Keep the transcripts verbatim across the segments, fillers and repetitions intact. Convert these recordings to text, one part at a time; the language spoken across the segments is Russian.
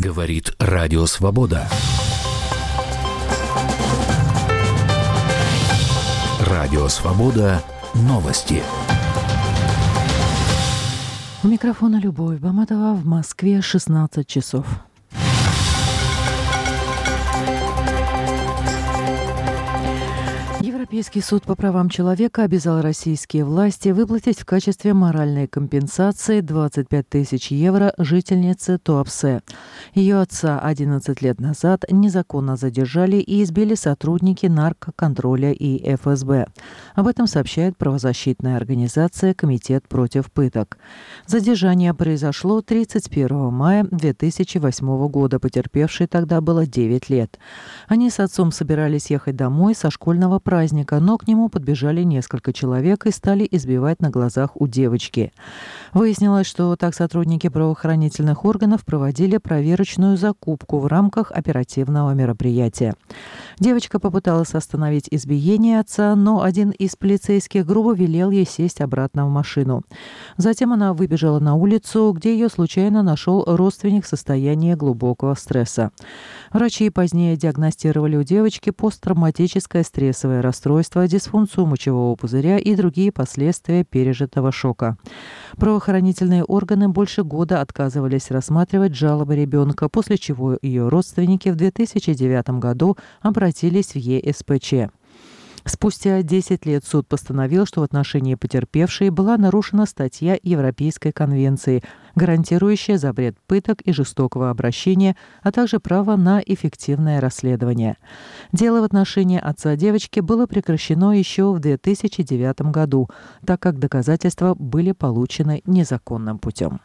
Говорит Радио Свобода. Радио Свобода. Новости. У микрофона Любовь Баматова. В Москве шестнадцать часов. Европейский суд по правам человека обязал российские власти выплатить в качестве моральной компенсации двадцать пять тысяч евро жительнице Туапсе. Ее отца одиннадцать лет назад незаконно задержали и избили сотрудники наркоконтроля и эф эс бэ. Об этом сообщает правозащитная организация «Комитет против пыток». Задержание произошло тридцать первого мая две тысячи восьмого года. Потерпевшей тогда было девять лет. Они с отцом собирались ехать домой со школьного праздника, но к нему подбежали несколько человек и стали избивать на глазах у девочки. Выяснилось, что так сотрудники правоохранительных органов проводили проверочную закупку в рамках оперативного мероприятия. Девочка попыталась остановить избиение отца, но один из полицейских грубо велел ей сесть обратно в машину. Затем она выбежала на улицу, где ее случайно нашел родственник в состоянии глубокого стресса. Врачи позднее диагностировали у девочки посттравматическое стрессовое расстройство, дисфункцию мочевого пузыря и другие последствия пережитого шока. Правоохранительные органы больше года отказывались рассматривать жалобы ребенка, после чего ее родственники в две тысячи девятом году обратились в е эс пэ че. Спустя десять лет суд постановил, что в отношении потерпевшей была нарушена статья Европейской конвенции, гарантирующая запрет пыток и жестокого обращения, а также право на эффективное расследование. Дело в отношении отца девочки было прекращено еще в две тысячи девятом году, так как доказательства были получены незаконным путем.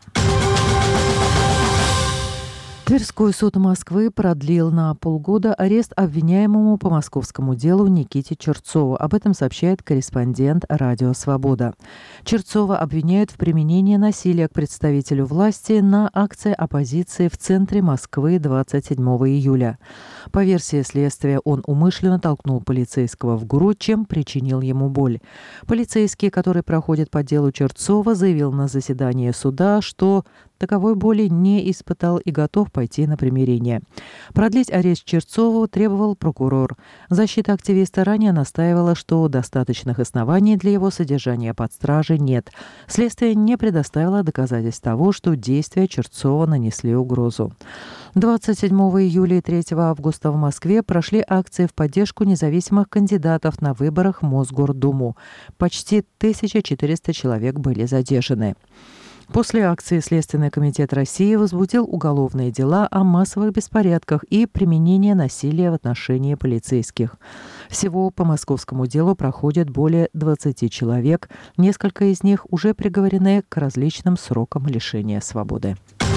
Тверской суд Москвы продлил на полгода арест обвиняемому по московскому делу Никите Черцову. Об этом сообщает корреспондент Радио Свобода. Черцова обвиняют в применении насилия к представителю власти на акции оппозиции в центре Москвы двадцать седьмого июля. По версии следствия, он умышленно толкнул полицейского в грудь, чем причинил ему боль. Полицейский, который проходит по делу Черцова, заявил на заседании суда, что таковой боли не испытал и готов пойти на примирение. Продлить арест Черцову требовал прокурор. Защита активиста ранее настаивала, что достаточных оснований для его содержания под стражей нет. Следствие не предоставило доказательств того, что действия Черцова нанесли угрозу. двадцать седьмого июля и третьего августа в Москве прошли акции в поддержку независимых кандидатов на выборах в Мосгордуму. Почти тысяча четыреста человек были задержаны. После акции Следственный комитет России возбудил уголовные дела о массовых беспорядках и применении насилия в отношении полицейских. Всего по московскому делу проходит более двадцати человек. Несколько из них уже приговорены к различным срокам лишения свободы.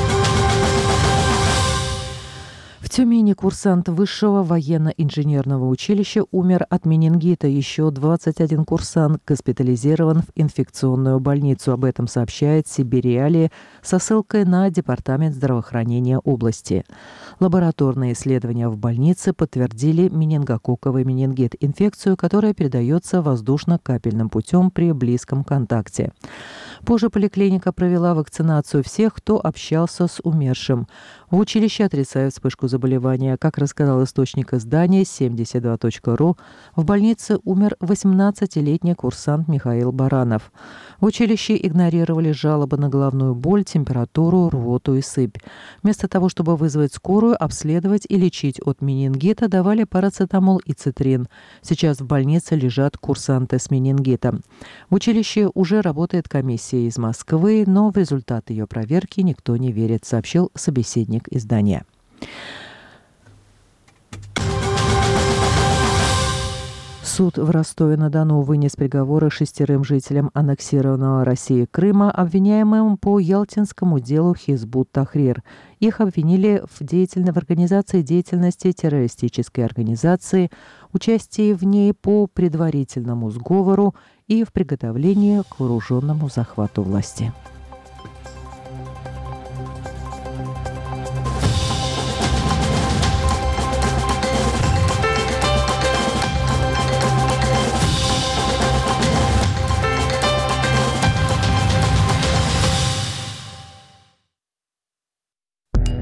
В Тюмени курсант Высшего военно-инженерного училища умер от менингита. Еще двадцать один курсант госпитализирован в инфекционную больницу. Об этом сообщает Сибириалия со ссылкой на Департамент здравоохранения области. Лабораторные исследования в больнице подтвердили менингококковый менингит – инфекцию, которая передается воздушно-капельным путем при близком контакте. Позже поликлиника провела вакцинацию всех, кто общался с умершим. В училище отрицают вспышку заболевания. Как рассказал источник издания семьдесят два точка ру, в больнице умер восемнадцатилетний курсант Михаил Баранов. В училище игнорировали жалобы на головную боль, температуру, рвоту и сыпь. Вместо того, чтобы вызвать скорую, обследовать и лечить от менингита, давали парацетамол и цитрин. Сейчас в больнице лежат курсанты с менингитом. В училище уже работает комиссия из Москвы, но в результат ее проверки никто не верит, сообщил собеседник издания. Суд в Ростове-на-Дону вынес приговоры шестерым жителям аннексированного Россией Крыма, обвиняемым по Ялтинскому делу Хизбут Тахрир. Их обвинили в, деятельной, в организации деятельности террористической организации, участии в ней по предварительному сговору и в приготовлении к вооруженному захвату власти.